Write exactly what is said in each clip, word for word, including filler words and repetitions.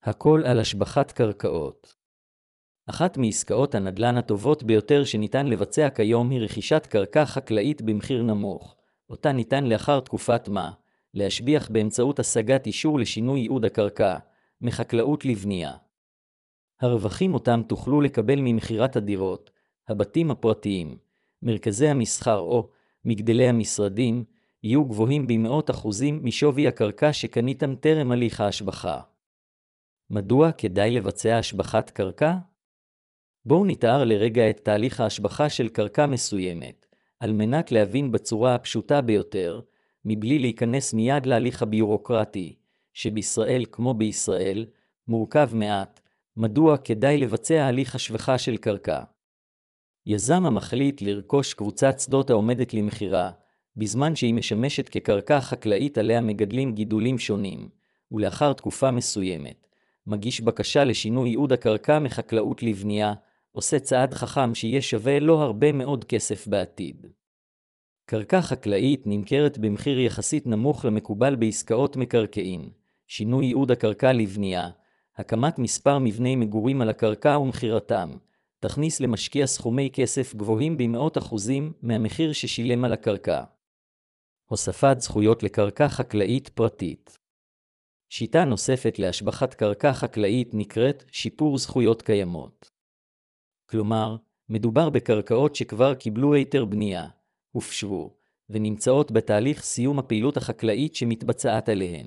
הכל על השבחת קרקעות. אחת מעסקאות הנדל"ן הטובות ביותר שניתן לבצע כיום היא רכישת קרקע חקלאית במחיר נמוך, אותה ניתן לאחר תקופת מה, להשביח באמצעות השגת אישור לשינוי ייעוד הקרקע, מחקלאות לבנייה. הרווחים אותם תוכלו לקבל ממחירת הדירות, הבתים הפרטיים, מרכזי המסחר או מגדלי המשרדים, יהיו גבוהים במאות אחוזים משווי הקרקע שקניתם טרם הליך ההשבחה. מדוע כדאי לבצע השבחת קרקע? בואו נתאר לרגע את תהליך ההשבחה של קרקע מסוימת, על מנת להבין בצורה הפשוטה ביותר, מבלי להיכנס מיד להליך הביורוקרטי, שבישראל כמו בישראל, מורכב מעט, מדוע כדאי לבצע הליך השבחה של קרקע. יזם המחליט לרכוש קבוצת שדות העומדת למחירה, בזמן שהיא משמשת כקרקע חקלאית עליה מגדלים גידולים שונים, ולאחר תקופה מסוימת, מגיש בקשה לשינוי ייעוד הקרקע מחקלאות לבנייה, עושה צעד חכם שיהיה שווה לו הרבה מאוד כסף בעתיד. קרקע חקלאית נמכרת במחיר יחסית נמוך למקובל בעסקאות מקרקעין, שינוי ייעוד הקרקע לבנייה, הקמת מספר מבני מגורים על הקרקע ומחירתם, תכניס למשקיע סכומי כסף גבוהים במאות אחוזים מהמחיר ששילם על הקרקע. הוספת זכויות לקרקע חקלאית פרטית. שיטה נוספת להשבחת קרקע חקלאית נקראת שיפור זכויות קיימות. כלומר, מדובר בקרקעות שכבר קיבלו היתר בנייה, הופשרו, ונמצאות בתהליך סיום הפעילות החקלאית שמתבצעת עליהן.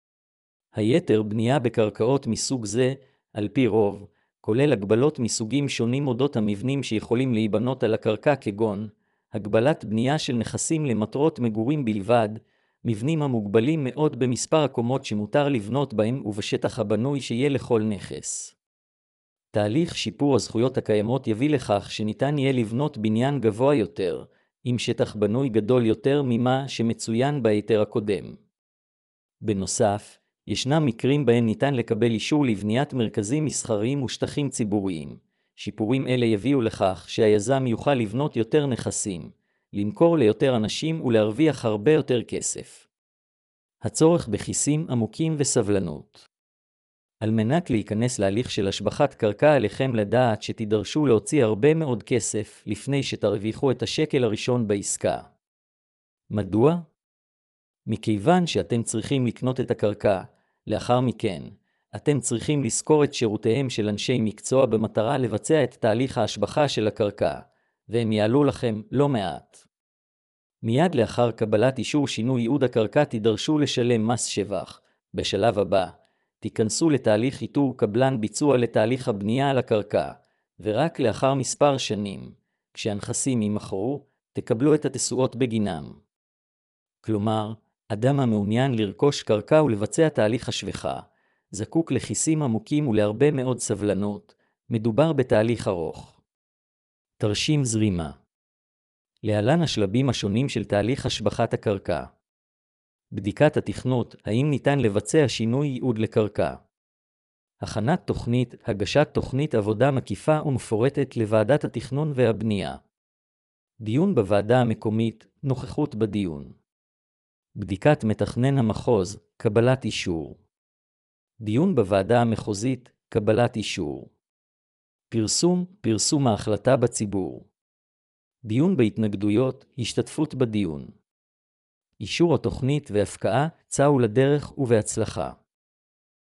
היתר בנייה בקרקעות מסוג זה, על פי רוב, כולל הגבלות מסוגים שונים אודות המבנים שיכולים להיבנות על הקרקע כגון, הגבלת בנייה של נכסים למטרות מגורים בלבד, מבנים המוגבלים מאוד במספר הקומות שמותר לבנות בהם ובשטח הבנוי שיהיה לכל נכס. תהליך שיפור הזכויות הקיימות יביא לכך שניתן יהיה לבנות בניין גבוה יותר, עם שטח בנוי גדול יותר ממה שמצוין בהיתר הקודם. בנוסף, ישנם מקרים בהם ניתן לקבל אישור לבניית מרכזים מסחריים ושטחים ציבוריים. שיפורים אלה יביאו לכך שהיזם יוכל לבנות יותר נכסים, למכור ליותר אנשים ולהרוויח הרבה יותר כסף. הצורך בכיסים עמוקים וסבלנות. על מנת להיכנס להליך של השבחת קרקע עליכם לדעת שתידרשו להוציא הרבה מאוד כסף לפני שתרוויחו את השקל הראשון בעסקה. מדוע? מכיוון שאתם צריכים לקנות את הקרקע, לאחר מכן, אתם צריכים לשכור את שירותיהם של אנשי מקצוע במטרה לבצע את תהליך ההשבחה של הקרקע, והם יעלו לכם לא מעט. מיד לאחר קבלת אישור שינוי ייעוד הקרקע תידרשו לשלם מס שבח. בשלב הבא, תיכנסו לתהליך איתור קבלן ביצוע לתהליך הבנייה על הקרקע, ורק לאחר מספר שנים, כשהנכסים יימכרו, תקבלו את התשואות בגינם. כלומר, אדם המעוניין לרכוש קרקע ולבצע תהליך השבחה, זקוק לכיסים עמוקים ולהרבה מאוד סבלנות, מדובר בתהליך ארוך. תרשים זרימה. להלן השלבים השונים של תהליך השבחת הקרקע. בדיקת התכנות, האם ניתן לבצע שינוי ייעוד לקרקע. הכנת תוכנית, הגשת תוכנית עבודה מקיפה ומפורטת לוועדת התכנון והבנייה. דיון בוועדה המקומית, נוכחות בדיון. בדיקת מתכנן המחוז, קבלת אישור. דיון בוועדה המחוזית, קבלת אישור. פרסום, פרסום ההחלטה בציבור. דיון בהתנגדויות, השתתפות בדיון. אישור התוכנית והפקעה, צאו לדרך ובהצלחה.